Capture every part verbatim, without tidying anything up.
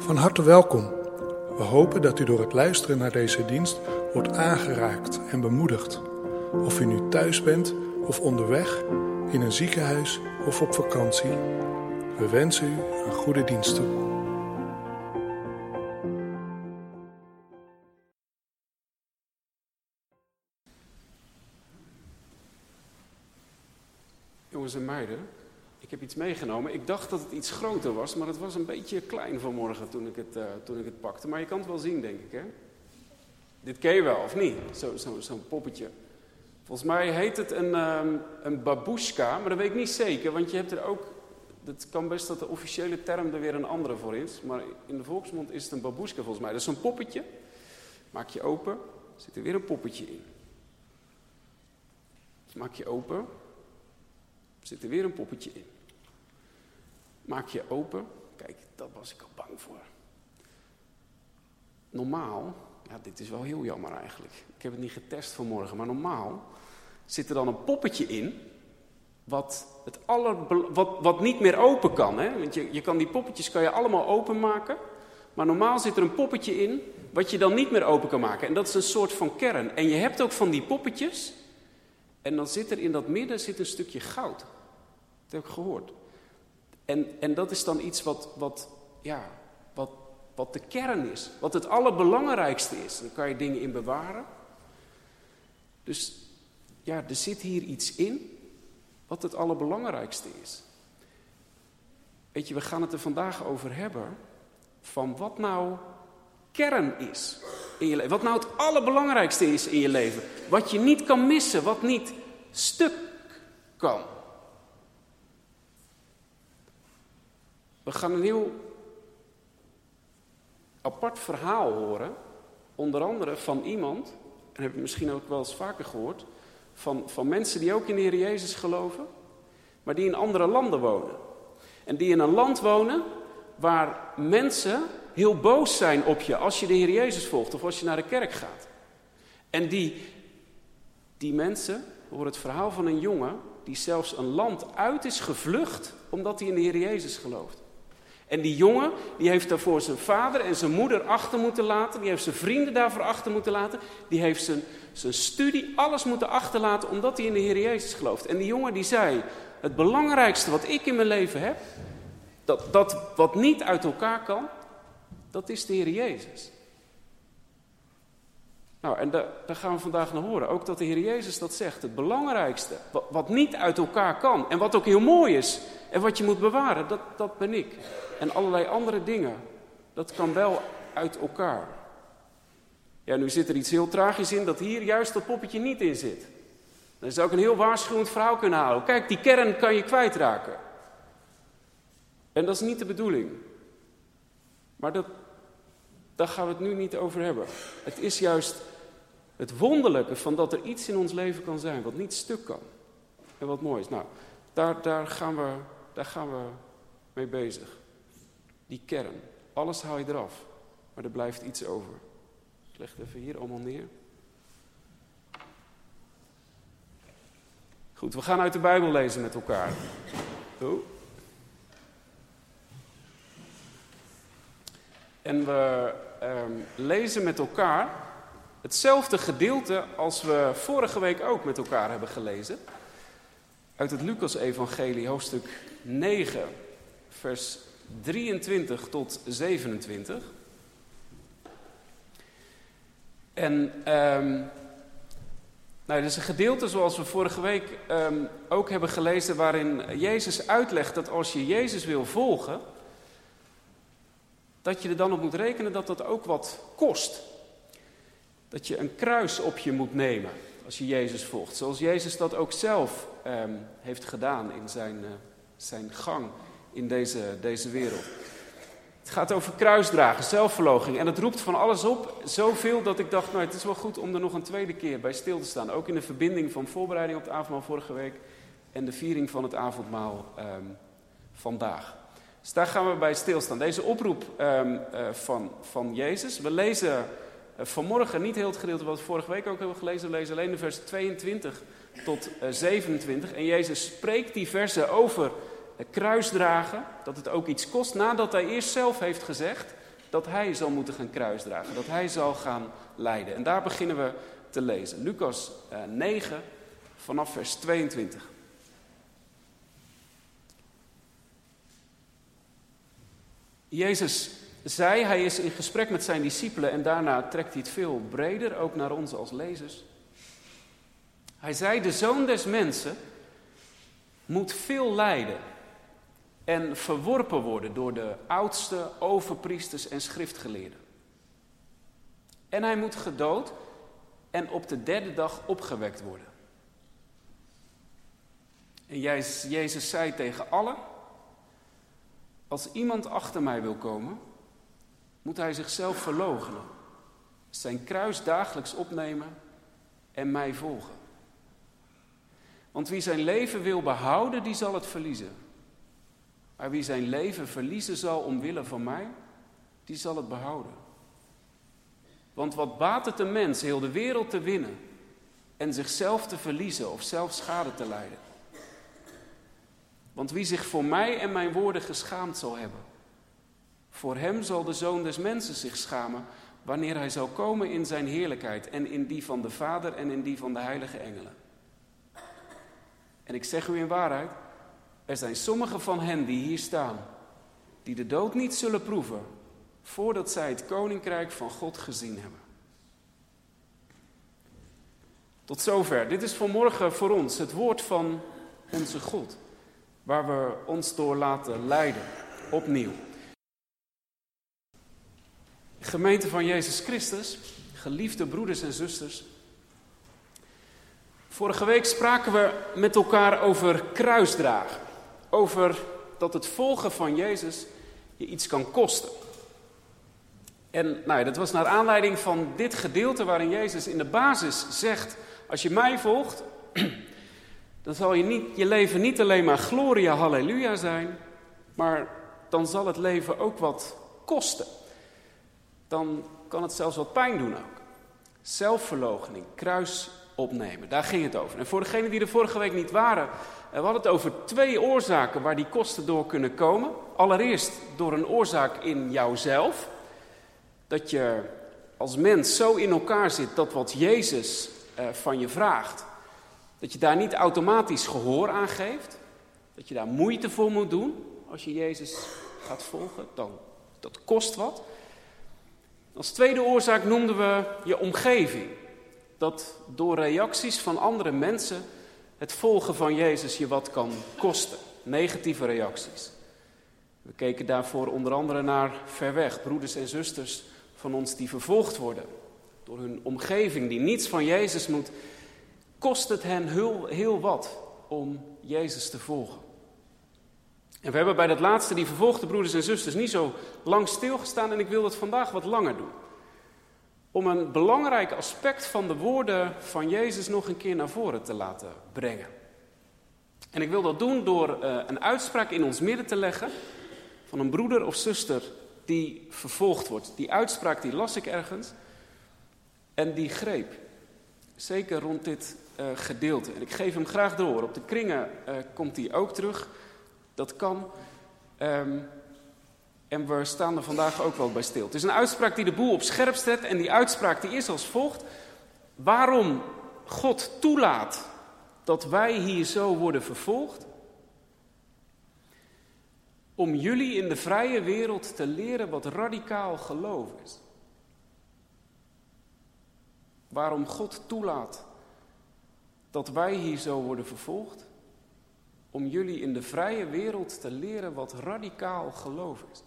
Van harte welkom. We hopen dat u door het luisteren naar deze dienst wordt aangeraakt en bemoedigd. Of u nu thuis bent of onderweg, in een ziekenhuis of op vakantie. We wensen u een goede dienst toe. Jongens en meiden, ik heb iets meegenomen. Ik dacht dat het iets groter was, maar het was een beetje klein vanmorgen toen ik het, uh, toen ik het pakte. Maar je kan het wel zien, denk ik, hè? Dit ken je wel, of niet? Zo, zo, zo'n poppetje. Volgens mij heet het een, um, een babushka, maar dat weet ik niet zeker. Want je hebt er ook, het kan best dat de officiële term er weer een andere voor is. Maar in de volksmond is het een babushka volgens mij. Dat is zo'n poppetje. Maak je open, zit er weer een poppetje in. Maak je open. Zit er weer een poppetje in. Maak je open. Kijk, daar was ik al bang voor. Normaal, ja, dit is wel heel jammer eigenlijk. Ik heb het niet getest vanmorgen, maar normaal zit er dan een poppetje in wat, het aller, wat, wat niet meer open kan. Hè? Want je, je kan die poppetjes kan je allemaal openmaken. Maar normaal zit er een poppetje in wat je dan niet meer open kan maken. En dat is een soort van kern. En je hebt ook van die poppetjes. En dan zit er in dat midden zit een stukje goud. Dat heb ik gehoord. En, en dat is dan iets wat, wat, ja, wat, wat de kern is. Wat het allerbelangrijkste is. Dan kan je dingen in bewaren. Dus ja, er zit hier iets in wat het allerbelangrijkste is. Weet je, we gaan het er vandaag over hebben. Van wat nou kern is in je leven. Wat nou het allerbelangrijkste is in je leven. Wat je niet kan missen. Wat niet stuk kan. We gaan een heel apart verhaal horen. Onder andere van iemand. En dat heb je misschien ook wel eens vaker gehoord. Van, van mensen die ook in de Heer Jezus geloven. Maar die in andere landen wonen. En die in een land wonen waar mensen heel boos zijn op je als je de Heer Jezus volgt of als je naar de kerk gaat. En die, die mensen, we horen het verhaal van een jongen die zelfs een land uit is gevlucht omdat hij in de Heer Jezus gelooft. En die jongen, die heeft daarvoor zijn vader en zijn moeder achter moeten laten. Die heeft zijn vrienden daarvoor achter moeten laten. Die heeft zijn, zijn studie, alles moeten achterlaten omdat hij in de Heer Jezus gelooft. En die jongen die zei, het belangrijkste wat ik in mijn leven heb, dat, dat wat niet uit elkaar kan, dat is de Heer Jezus. Nou, en daar, daar gaan we vandaag naar horen. Ook dat de Heer Jezus dat zegt. Het belangrijkste, wat, wat niet uit elkaar kan. En wat ook heel mooi is. En wat je moet bewaren, dat, dat ben ik. En allerlei andere dingen, dat kan wel uit elkaar. Ja, nu zit er iets heel tragisch in dat hier juist dat poppetje niet in zit. Dan zou ik een heel waarschuwend verhaal kunnen halen. Kijk, die kern kan je kwijtraken. En dat is niet de bedoeling. Maar dat, daar gaan we het nu niet over hebben. Het is juist het wonderlijke van dat er iets in ons leven kan zijn wat niet stuk kan. En wat mooi is. Nou, daar, daar, gaan we, daar gaan we mee bezig. Die kern. Alles haal je eraf. Maar er blijft iets over. Ik leg het even hier allemaal neer. Goed, we gaan uit de Bijbel lezen met elkaar. Oh. En we um, lezen met elkaar hetzelfde gedeelte als we vorige week ook met elkaar hebben gelezen. Uit het Lucas-evangelie, hoofdstuk negen, vers drieëntwintig tot zevenentwintig. En um, nou, dit is een gedeelte zoals we vorige week um, ook hebben gelezen, waarin Jezus uitlegt dat als je Jezus wil volgen, dat je er dan op moet rekenen dat dat ook wat kost. Dat je een kruis op je moet nemen als je Jezus volgt. Zoals Jezus dat ook zelf um, heeft gedaan in zijn, uh, zijn gang in deze, deze wereld. Het gaat over kruisdragen, zelfverloochening. En het roept van alles op, zoveel dat ik dacht, nou, het is wel goed om er nog een tweede keer bij stil te staan. Ook in de verbinding van voorbereiding op het avondmaal vorige week en de viering van het avondmaal um, vandaag. Dus daar gaan we bij stilstaan. Deze oproep um, uh, van, van Jezus. We lezen uh, vanmorgen niet heel het gedeelte wat we vorige week ook hebben gelezen. We lezen alleen de vers tweeëntwintig tot uh, zevenentwintig. En Jezus spreekt die versen over uh, kruisdragen. Dat het ook iets kost. Nadat hij eerst zelf heeft gezegd dat hij zal moeten gaan kruisdragen. Dat hij zal gaan lijden. En daar beginnen we te lezen. Lucas uh, negen, vanaf vers tweeëntwintig. Jezus zei, hij is in gesprek met zijn discipelen en daarna trekt hij het veel breder, ook naar ons als lezers. Hij zei, de Zoon des Mensen moet veel lijden en verworpen worden door de oudste overpriesters en schriftgeleerden. En hij moet gedood en op de derde dag opgewekt worden. En Jezus zei tegen allen, als iemand achter mij wil komen, moet hij zichzelf verloochenen, zijn kruis dagelijks opnemen en mij volgen. Want wie zijn leven wil behouden, die zal het verliezen. Maar wie zijn leven verliezen zal omwille van mij, die zal het behouden. Want wat baat het een mens heel de wereld te winnen en zichzelf te verliezen of zelf schade te lijden? Want wie zich voor mij en mijn woorden geschaamd zal hebben, voor hem zal de Zoon des Mensen zich schamen, wanneer hij zal komen in zijn heerlijkheid en in die van de Vader en in die van de heilige engelen. En ik zeg u in waarheid, er zijn sommigen van hen die hier staan, die de dood niet zullen proeven, voordat zij het koninkrijk van God gezien hebben. Tot zover. Dit is vanmorgen voor ons het woord van onze God, waar we ons door laten leiden, opnieuw. Gemeente van Jezus Christus, geliefde broeders en zusters. Vorige week spraken we met elkaar over kruisdragen. Over dat het volgen van Jezus je iets kan kosten. En nou ja, dat was naar aanleiding van dit gedeelte waarin Jezus in de basis zegt, als je mij volgt, dan zal je, niet, je leven niet alleen maar gloria, halleluja zijn, maar dan zal het leven ook wat kosten. Dan kan het zelfs wat pijn doen ook. Zelfverloochening, kruis opnemen, daar ging het over. En voor degenen die er vorige week niet waren, we hadden het over twee oorzaken waar die kosten door kunnen komen. Allereerst door een oorzaak in jouzelf. Dat je als mens zo in elkaar zit dat wat Jezus uh, van je vraagt, dat je daar niet automatisch gehoor aan geeft. Dat je daar moeite voor moet doen als je Jezus gaat volgen. Dan, dat kost wat. Als tweede oorzaak noemden we je omgeving. Dat door reacties van andere mensen het volgen van Jezus je wat kan kosten. Negatieve reacties. We keken daarvoor onder andere naar ver weg. Broeders en zusters van ons die vervolgd worden. Door hun omgeving die niets van Jezus moet. Kost het hen heel, heel wat om Jezus te volgen. En we hebben bij dat laatste, die vervolgde broeders en zusters, niet zo lang stilgestaan. En ik wil het vandaag wat langer doen. Om een belangrijk aspect van de woorden van Jezus nog een keer naar voren te laten brengen. En ik wil dat doen door uh, een uitspraak in ons midden te leggen van een broeder of zuster die vervolgd wordt. Die uitspraak die las ik ergens en die greep. Zeker rond dit uh, gedeelte. En ik geef hem graag door. Op de kringen uh, komt hij ook terug. Dat kan. Um, en we staan er vandaag ook wel bij stil. Het is een uitspraak die de boel op scherp zet. En die uitspraak die is als volgt. Waarom God toelaat dat wij hier zo worden vervolgd? Om jullie in de vrije wereld te leren wat radicaal geloof is. Waarom God toelaat dat wij hier zo worden vervolgd? Om jullie in de vrije wereld te leren wat radicaal geloof is.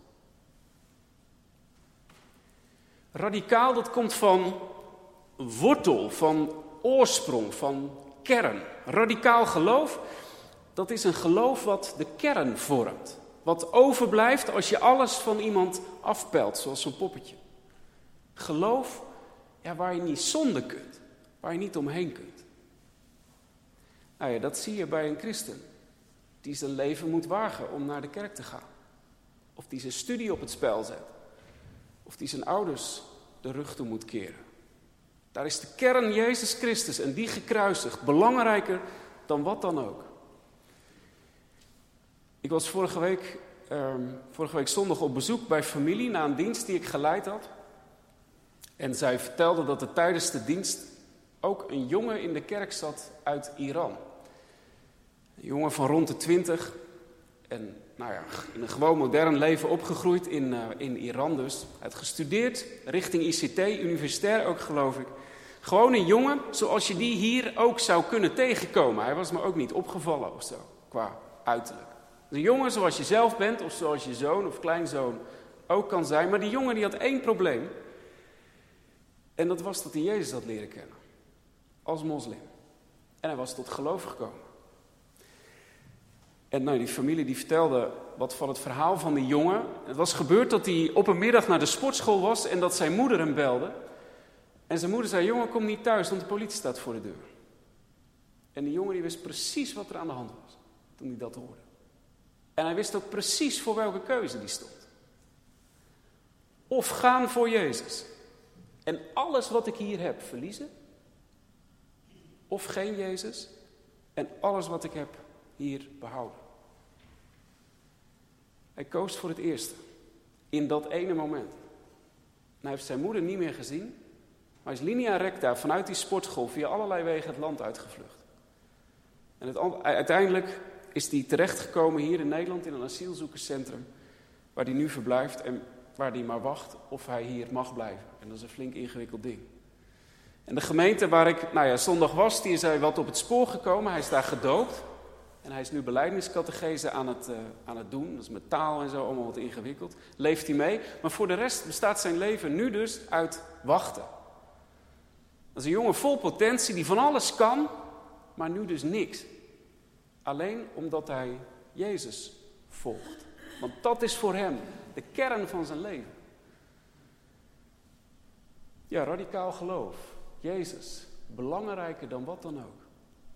Radicaal, dat komt van wortel, van oorsprong, van kern. Radicaal geloof, dat is een geloof wat de kern vormt. Wat overblijft als je alles van iemand afpelt, zoals zo'n poppetje. Geloof, ja, waar je niet zonder kunt, waar je niet omheen kunt. Nou ja, dat zie je bij een christen. Die zijn leven moet wagen om naar de kerk te gaan. Of die zijn studie op het spel zet. Of die zijn ouders de rug toe moet keren. Daar is de kern Jezus Christus en die gekruisigd belangrijker dan wat dan ook. Ik was vorige week um, vorige week zondag op bezoek bij familie na een dienst die ik geleid had. En zij vertelde dat er tijdens de dienst ook een jongen in de kerk zat uit Iran. Een jongen van rond de twintig. En nou ja, in een gewoon modern leven opgegroeid in, uh, in Iran dus. Hij had gestudeerd richting I C T, universitair ook geloof ik. Gewoon een jongen zoals je die hier ook zou kunnen tegenkomen. Hij was me ook niet opgevallen of zo, qua uiterlijk. Een jongen zoals je zelf bent of zoals je zoon of kleinzoon ook kan zijn. Maar die jongen die had één probleem. En dat was dat hij Jezus had leren kennen. Als moslim. En hij was tot geloof gekomen. En nou, die familie die vertelde wat van het verhaal van die jongen. Het was gebeurd dat hij op een middag naar de sportschool was en dat zijn moeder hem belde. En zijn moeder zei, jongen, kom niet thuis, want de politie staat voor de deur. En die jongen die wist precies wat er aan de hand was, toen hij dat hoorde. En hij wist ook precies voor welke keuze die stond. Of gaan voor Jezus. En alles wat ik hier heb verliezen. Of geen Jezus. En alles wat ik heb hier behouden. Hij koos voor het eerste. In dat ene moment. En hij heeft zijn moeder niet meer gezien. Maar hij is linea recta vanuit die sportschool via allerlei wegen het land uitgevlucht. En het, uiteindelijk is hij terechtgekomen hier in Nederland in een asielzoekerscentrum. Waar hij nu verblijft en waar hij maar wacht of hij hier mag blijven. En dat is een flink ingewikkeld ding. En de gemeente waar ik nou ja, zondag was, die is hij wat op het spoor gekomen. Hij is daar gedoopt. En hij is nu belijdeniscategese aan het, uh, aan het doen. Dat is met taal en zo allemaal wat ingewikkeld. Leeft hij mee. Maar voor de rest bestaat zijn leven nu dus uit wachten. Dat is een jongen vol potentie die van alles kan, maar nu dus niks. Alleen omdat hij Jezus volgt. Want dat is voor hem de kern van zijn leven. Ja, radicaal geloof. Jezus. Belangrijker dan wat dan ook.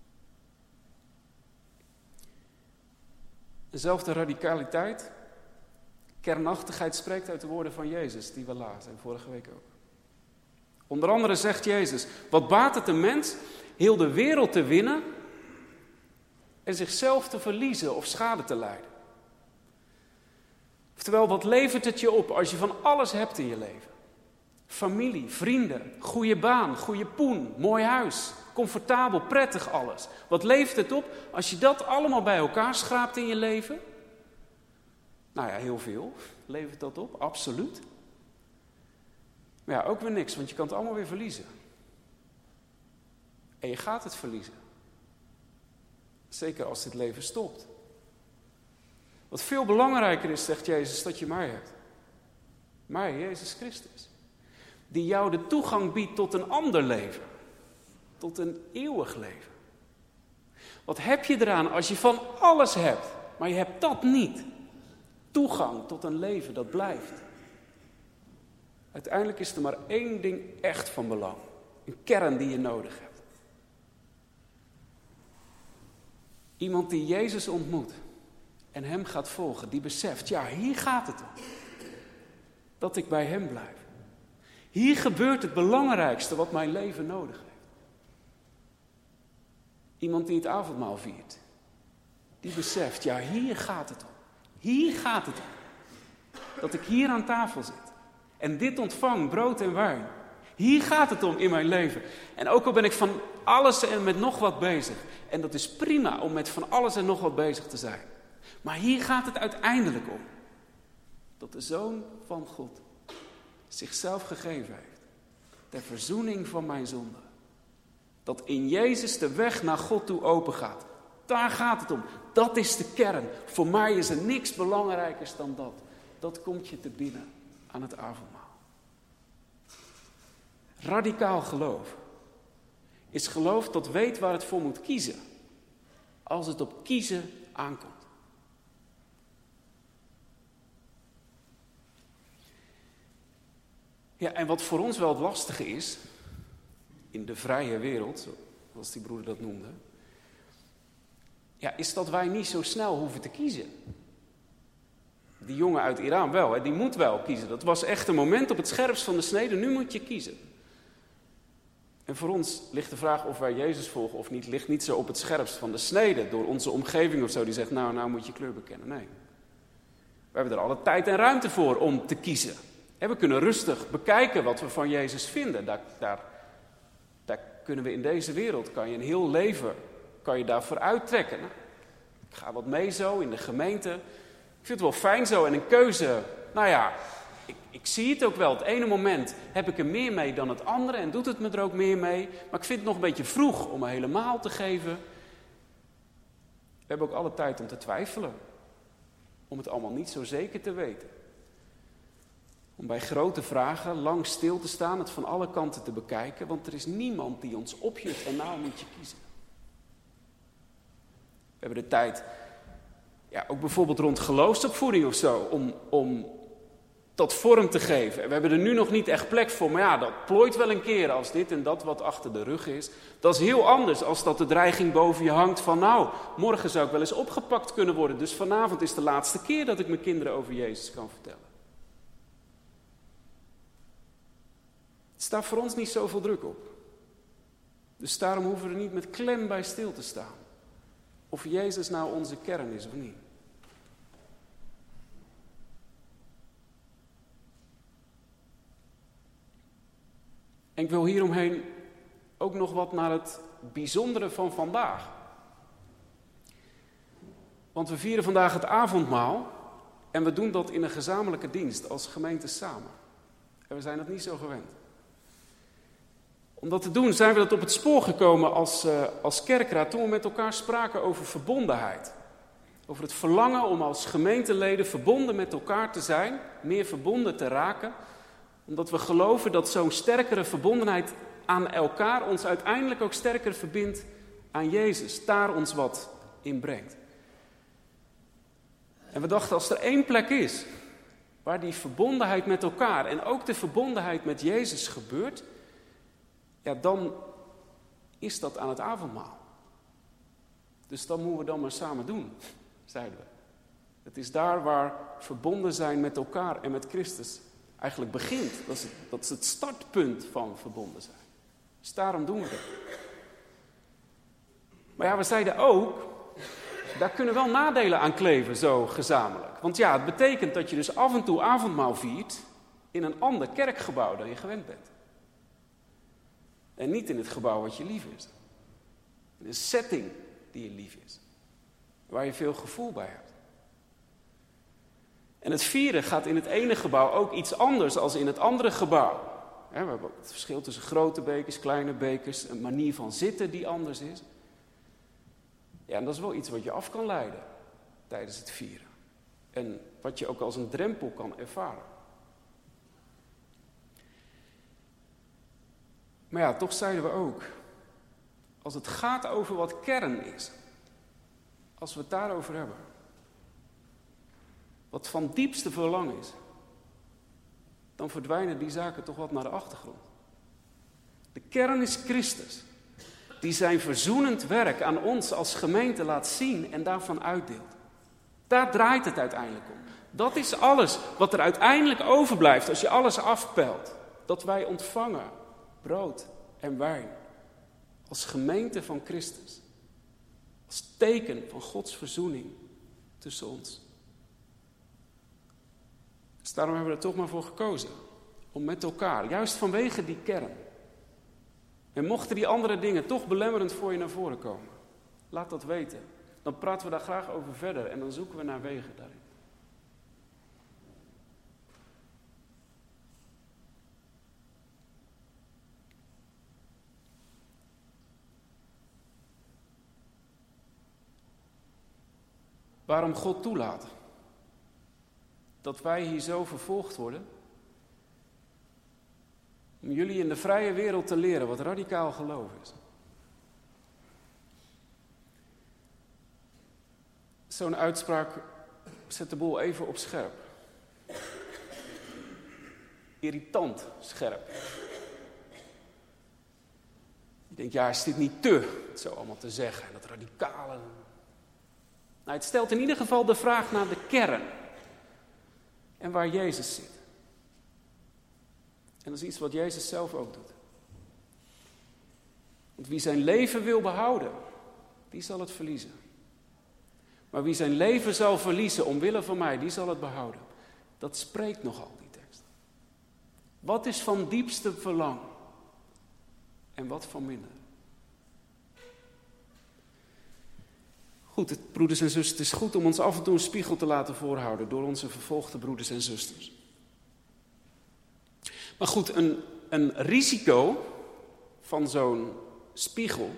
Dezelfde radicaliteit, kernachtigheid spreekt uit de woorden van Jezus die we lazen en vorige week ook. Onder andere zegt Jezus, wat baat het een mens heel de wereld te winnen en zichzelf te verliezen of schade te lijden. Oftewel, wat levert het je op als je van alles hebt in je leven? Familie, vrienden, goede baan, goede poen, mooi huis, comfortabel, prettig alles. Wat levert het op als je dat allemaal bij elkaar schraapt in je leven? Nou ja, heel veel levert dat op, absoluut. Maar ja, ook weer niks, want je kan het allemaal weer verliezen. En je gaat het verliezen. Zeker als dit leven stopt. Wat veel belangrijker is, zegt Jezus, dat je mij hebt. Mij, Jezus Christus. Die jou de toegang biedt tot een ander leven. Tot een eeuwig leven. Wat heb je eraan als je van alles hebt, maar je hebt dat niet? Toegang tot een leven dat blijft. Uiteindelijk is er maar één ding echt van belang. Een kern die je nodig hebt. Iemand die Jezus ontmoet en hem gaat volgen, die beseft, ja, hier gaat het om. Dat ik bij hem blijf. Hier gebeurt het belangrijkste wat mijn leven nodig heeft. Iemand die het avondmaal viert. Die beseft, ja, hier gaat het om. Hier gaat het om. Dat ik hier aan tafel zit. En dit ontvang, brood en wijn. Hier gaat het om in mijn leven. En ook al ben ik van alles en met nog wat bezig. En dat is prima om met van alles en nog wat bezig te zijn. Maar hier gaat het uiteindelijk om. Dat de Zoon van God zichzelf gegeven heeft. Ter verzoening van mijn zonde. Dat in Jezus de weg naar God toe open gaat. Daar gaat het om. Dat is de kern. Voor mij is er niks belangrijkers dan dat. Dat komt je te binnen aan het avondmaal. Radicaal geloof is geloof dat weet waar het voor moet kiezen. Als het op kiezen aankomt. Ja, en wat voor ons wel het lastige is, in de vrije wereld, zoals die broeder dat noemde, ja, is dat wij niet zo snel hoeven te kiezen. Die jongen uit Iran wel, hè, die moet wel kiezen. Dat was echt een moment op het scherpst van de snede, nu moet je kiezen. En voor ons ligt de vraag of wij Jezus volgen of niet, ligt niet zo op het scherpst van de snede, door onze omgeving of zo, die zegt, nou, nou moet je kleur bekennen. Nee. We hebben er alle tijd en ruimte voor om te kiezen. We kunnen rustig bekijken wat we van Jezus vinden. Daar, daar, daar kunnen we in deze wereld, kan je een heel leven, kan je daarvoor uittrekken. Nou, ik ga wat mee zo in de gemeente. Ik vind het wel fijn zo en een keuze, nou ja, ik, ik zie het ook wel. Het ene moment heb ik er meer mee dan het andere en doet het me er ook meer mee. Maar ik vind het nog een beetje vroeg om me helemaal te geven. We hebben ook alle tijd om te twijfelen. Om het allemaal niet zo zeker te weten. Om bij grote vragen lang stil te staan, het van alle kanten te bekijken. Want er is niemand die ons opjutt en nou moet je kiezen. We hebben de tijd, ja, ook bijvoorbeeld rond geloofsopvoeding of zo, om, om dat vorm te geven. We hebben er nu nog niet echt plek voor, maar ja, dat plooit wel een keer als dit en dat wat achter de rug is. Dat is heel anders als dat de dreiging boven je hangt van nou, morgen zou ik wel eens opgepakt kunnen worden. Dus vanavond is de laatste keer dat ik mijn kinderen over Jezus kan vertellen. Het staat voor ons niet zoveel druk op. Dus daarom hoeven we er niet met klem bij stil te staan. Of Jezus nou onze kern is of niet. En ik wil hieromheen ook nog wat naar het bijzondere van vandaag. Want we vieren vandaag het avondmaal. En we doen dat in een gezamenlijke dienst als gemeente samen. En we zijn dat niet zo gewend. Om dat te doen zijn we dat op het spoor gekomen als, uh, als kerkraad toen we met elkaar spraken over verbondenheid. Over het verlangen om als gemeenteleden verbonden met elkaar te zijn, meer verbonden te raken. Omdat we geloven dat zo'n sterkere verbondenheid aan elkaar ons uiteindelijk ook sterker verbindt aan Jezus. Daar ons wat in brengt. En we dachten als er één plek is waar die verbondenheid met elkaar en ook de verbondenheid met Jezus gebeurt, ja, dan is dat aan het avondmaal. Dus dat moeten we dan maar samen doen, zeiden we. Het is daar waar verbonden zijn met elkaar en met Christus eigenlijk begint. Dat is het, dat is het startpunt van verbonden zijn. Dus daarom doen we dat. Maar ja, we zeiden ook, daar kunnen wel nadelen aan kleven, zo gezamenlijk. Want ja, het betekent dat je dus af en toe avondmaal viert in een ander kerkgebouw dan je gewend bent. En niet in het gebouw wat je lief is. In een setting die je lief is. Waar je veel gevoel bij hebt. En het vieren gaat in het ene gebouw ook iets anders dan in het andere gebouw. We hebben ook het verschil tussen grote bekers, kleine bekers, een manier van zitten die anders is. Ja, en dat is wel iets wat je af kan leiden tijdens het vieren. En wat je ook als een drempel kan ervaren. Maar ja, toch zeiden we ook, als het gaat over wat kern is, als we het daarover hebben, wat van diepste verlangen is, dan verdwijnen die zaken toch wat naar de achtergrond. De kern is Christus, die zijn verzoenend werk aan ons als gemeente laat zien en daarvan uitdeelt. Daar draait het uiteindelijk om. Dat is alles wat er uiteindelijk overblijft als je alles afpelt. Dat wij ontvangen brood en wijn als gemeente van Christus. Als teken van Gods verzoening tussen ons. Dus daarom hebben we er toch maar voor gekozen. Om met elkaar, juist vanwege die kern. En mochten die andere dingen toch belemmerend voor je naar voren komen. Laat dat weten. Dan praten we daar graag over verder en dan zoeken we naar wegen daarin. Waarom God toelaat dat wij hier zo vervolgd worden. Om jullie in de vrije wereld te leren wat radicaal geloof is. Zo'n uitspraak zet de boel even op scherp. Irritant scherp. Je denkt, ja, is dit niet te, het zo allemaal te zeggen, dat radicale. Nou, het stelt in ieder geval de vraag naar de kern. En waar Jezus zit. En dat is iets wat Jezus zelf ook doet. Want wie zijn leven wil behouden, die zal het verliezen. Maar wie zijn leven zal verliezen omwille van mij, die zal het behouden. Dat spreekt nogal, die tekst. Wat is van diepste verlangen? En wat van minder? Goed, het, broeders en zusters, het is goed om ons af en toe een spiegel te laten voorhouden door onze vervolgde broeders en zusters. Maar goed, een, een risico van zo'n spiegel,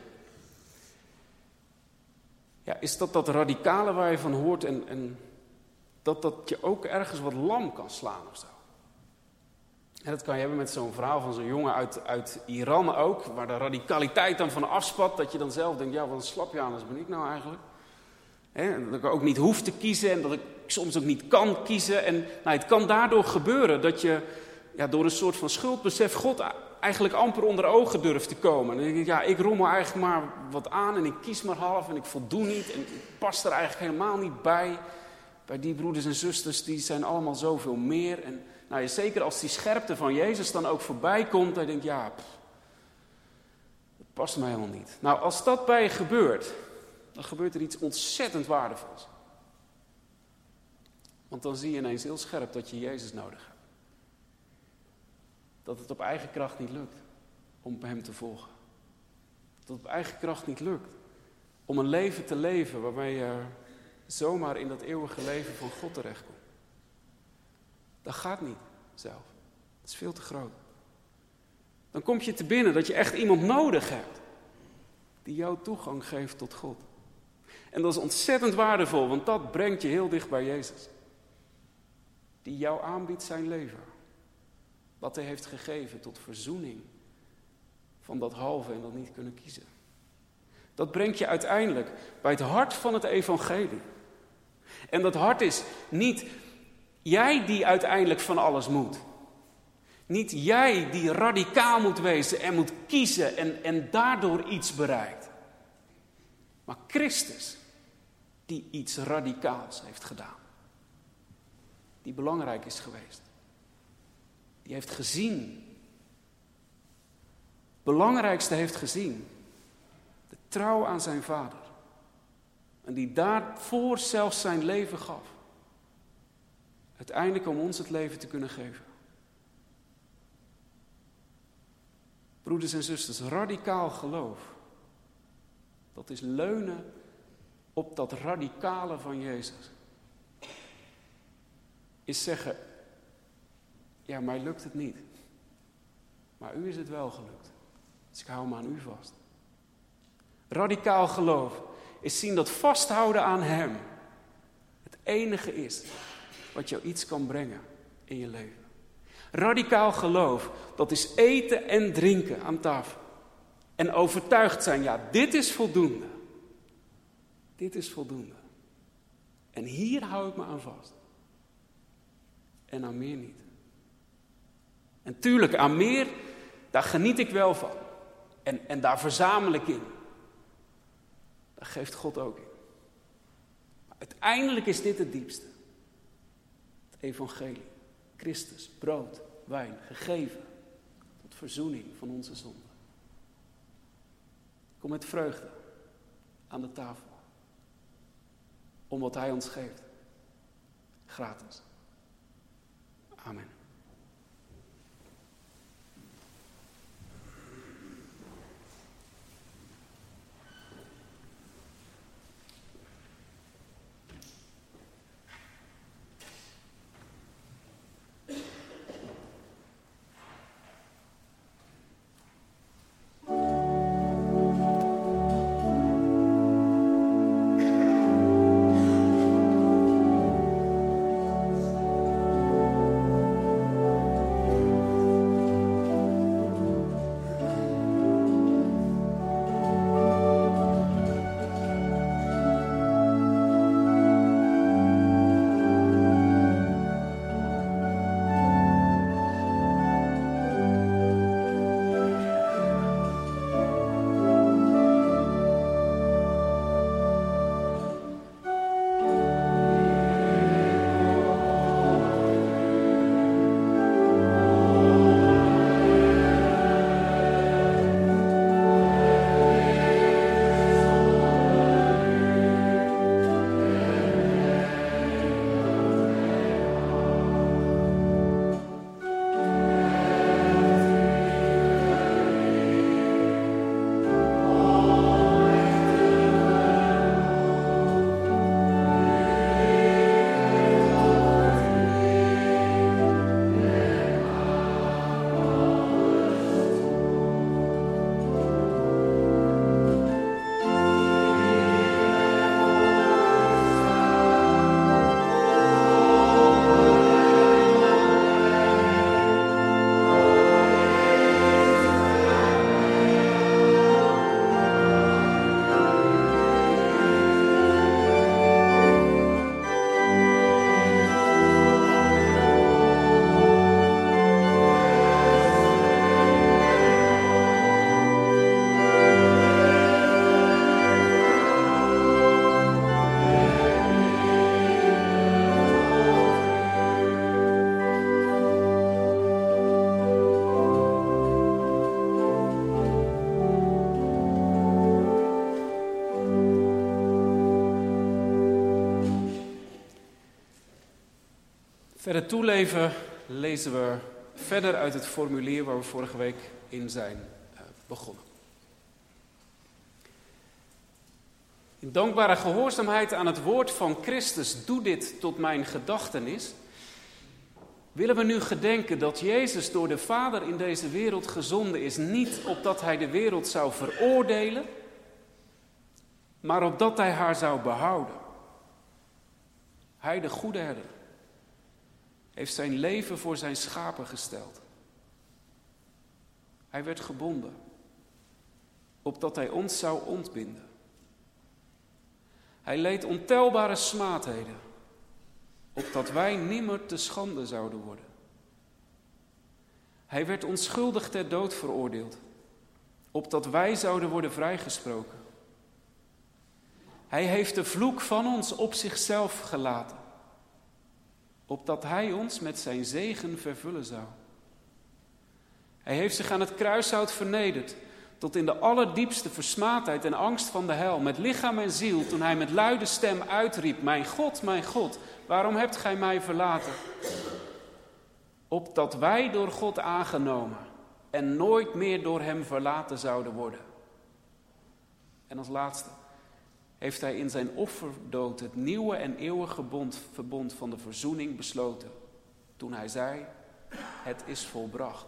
ja, is dat dat radicale waar je van hoort en, en dat dat je ook ergens wat lam kan slaan of zo. En dat kan je hebben met zo'n verhaal van zo'n jongen uit, uit Iran ook, waar de radicaliteit dan van afspat, dat je dan zelf denkt, ja, wat een slapjanus ben ik nou eigenlijk. He, dat ik ook niet hoef te kiezen en dat ik soms ook niet kan kiezen. En nou, het kan daardoor gebeuren dat je ja, door een soort van schuldbesef God eigenlijk amper onder ogen durft te komen. En dan denk ik, ja, ik rommel eigenlijk maar wat aan en ik kies maar half en ik voldoe niet. En ik pas er eigenlijk helemaal niet bij. Bij die broeders en zusters, die zijn allemaal zoveel meer. En nou, zeker als die scherpte van Jezus dan ook voorbij komt, dan denk ik, ja, pff, dat past mij helemaal niet. Nou, als dat bij je gebeurt, dan gebeurt er iets ontzettend waardevols. Want dan zie je ineens heel scherp dat je Jezus nodig hebt. Dat het op eigen kracht niet lukt om hem te volgen. Dat het op eigen kracht niet lukt om een leven te leven waarmee je zomaar in dat eeuwige leven van God terechtkomt. Dat gaat niet zelf. Dat is veel te groot. Dan komt je te binnen dat je echt iemand nodig hebt die jou toegang geeft tot God. En dat is ontzettend waardevol, want dat brengt je heel dicht bij Jezus. Die jou aanbiedt zijn leven. Wat hij heeft gegeven tot verzoening van dat halve en dat niet kunnen kiezen. Dat brengt je uiteindelijk bij het hart van het evangelie. En dat hart is niet jij die uiteindelijk van alles moet. Niet jij die radicaal moet wezen en moet kiezen en, en daardoor iets bereikt. Maar Christus die iets radicaals heeft gedaan. Die belangrijk is geweest. Die heeft gezien. Het belangrijkste heeft gezien. De trouw aan zijn vader. En die daarvoor zelfs zijn leven gaf. Uiteindelijk om ons het leven te kunnen geven. Broeders en zusters, radicaal geloof. Dat is leunen op dat radicale van Jezus. Is zeggen, ja, mij lukt het niet. Maar u is het wel gelukt. Dus ik hou me aan u vast. Radicaal geloof is zien dat vasthouden aan hem het enige is wat jou iets kan brengen in je leven. Radicaal geloof, dat is eten en drinken aan tafel. En overtuigd zijn, ja, dit is voldoende. Dit is voldoende. En hier hou ik me aan vast. En aan meer niet. En tuurlijk, aan meer, daar geniet ik wel van. En, en daar verzamel ik in. Daar geeft God ook in. Maar uiteindelijk is dit het diepste. Het evangelie. Christus, brood, wijn, gegeven. Tot verzoening van onze zonden. Kom met vreugde aan de tafel. Om wat hij ons geeft. Gratis. Amen. Verder toeleven lezen we verder uit het formulier waar we vorige week in zijn uh, begonnen. In dankbare gehoorzaamheid aan het woord van Christus, doe dit tot mijn gedachtenis, willen we nu gedenken dat Jezus door de Vader in deze wereld gezonden is, niet opdat hij de wereld zou veroordelen, maar opdat hij haar zou behouden. Hij, de goede herder, heeft zijn leven voor zijn schapen gesteld. Hij werd gebonden, opdat hij ons zou ontbinden. Hij leed ontelbare smaadheden, opdat wij nimmer te schande zouden worden. Hij werd onschuldig ter dood veroordeeld, opdat wij zouden worden vrijgesproken. Hij heeft de vloek van ons op zichzelf gelaten, opdat hij ons met zijn zegen vervullen zou. Hij heeft zich aan het kruishout vernederd, tot in de allerdiepste versmaadheid en angst van de hel, met lichaam en ziel, toen hij met luide stem uitriep, mijn God, mijn God, waarom hebt gij mij verlaten? Opdat wij door God aangenomen en nooit meer door hem verlaten zouden worden. En als laatste heeft hij in zijn offerdood het nieuwe en eeuwige bond, verbond van de verzoening besloten, toen hij zei, het is volbracht.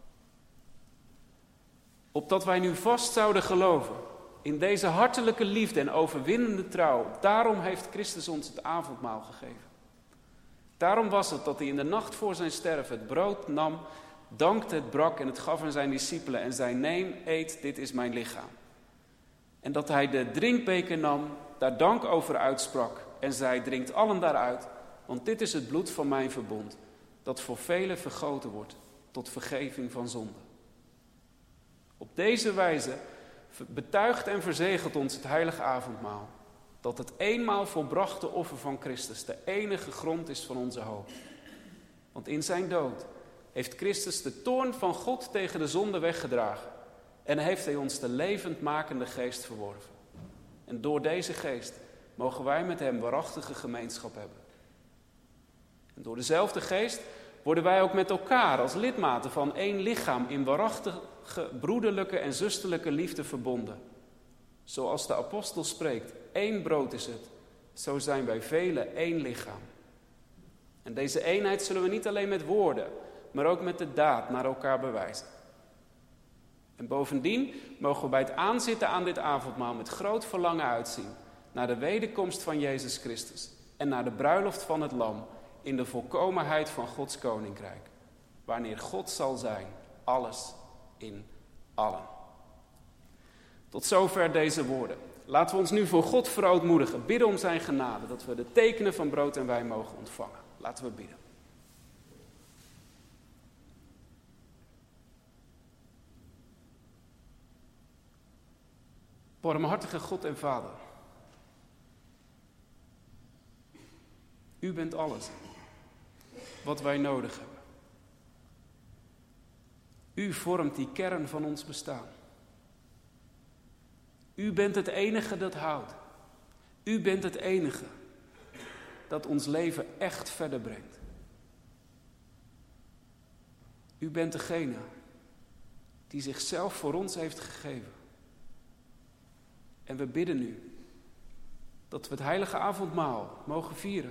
Opdat wij nu vast zouden geloven in deze hartelijke liefde en overwinnende trouw, daarom heeft Christus ons het avondmaal gegeven. Daarom was het dat hij in de nacht voor zijn sterven het brood nam, dankte, het brak en het gaf aan zijn discipelen en zei, neem, eet, dit is mijn lichaam. En dat hij de drinkbeker nam, daar dank over uitsprak en zei, drinkt allen daaruit, want dit is het bloed van mijn verbond, dat voor velen vergoten wordt tot vergeving van zonde. Op deze wijze betuigt en verzegelt ons het heilige avondmaal, dat het eenmaal volbrachte offer van Christus de enige grond is van onze hoop. Want in zijn dood heeft Christus de toorn van God tegen de zonde weggedragen en heeft hij ons de levendmakende geest verworven. En door deze geest mogen wij met hem waarachtige gemeenschap hebben. En door dezelfde geest worden wij ook met elkaar als lidmaten van één lichaam in waarachtige broederlijke en zusterlijke liefde verbonden. Zoals de apostel spreekt, één brood is het, zo zijn wij velen één lichaam. En deze eenheid zullen we niet alleen met woorden, maar ook met de daad naar elkaar bewijzen. En bovendien mogen we bij het aanzitten aan dit avondmaal met groot verlangen uitzien naar de wederkomst van Jezus Christus en naar de bruiloft van het Lam in de volkomenheid van Gods koninkrijk, wanneer God zal zijn, alles in allen. Tot zover deze woorden. Laten we ons nu voor God verootmoedigen, bidden om zijn genade, dat we de tekenen van brood en wijn mogen ontvangen. Laten we bidden. Barmhartige God en Vader, u bent alles wat wij nodig hebben. U vormt die kern van ons bestaan. U bent het enige dat houdt. U bent het enige dat ons leven echt verder brengt. U bent degene die zichzelf voor ons heeft gegeven. En we bidden nu dat we het heilige avondmaal mogen vieren.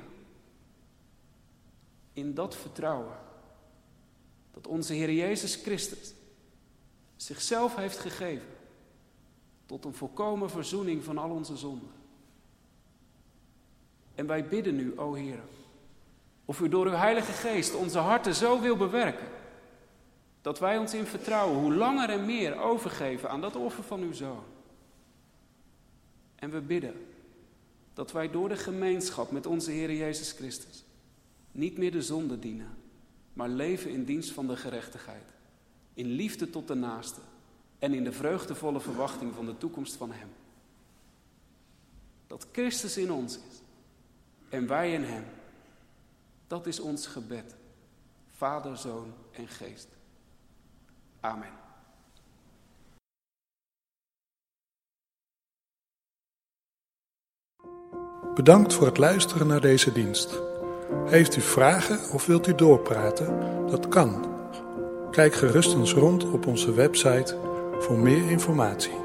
In dat vertrouwen dat onze Heer Jezus Christus zichzelf heeft gegeven tot een volkomen verzoening van al onze zonden. En wij bidden nu, o Heer, of u door uw Heilige Geest onze harten zo wil bewerken, dat wij ons in vertrouwen hoe langer en meer overgeven aan dat offer van uw Zoon. En we bidden dat wij door de gemeenschap met onze Heer Jezus Christus niet meer de zonde dienen, maar leven in dienst van de gerechtigheid, in liefde tot de naaste en in de vreugdevolle verwachting van de toekomst van hem. Dat Christus in ons is en wij in hem, dat is ons gebed, Vader, Zoon en Geest. Amen. Bedankt voor het luisteren naar deze dienst. Heeft u vragen of wilt u doorpraten? Dat kan. Kijk gerust eens rond op onze website voor meer informatie.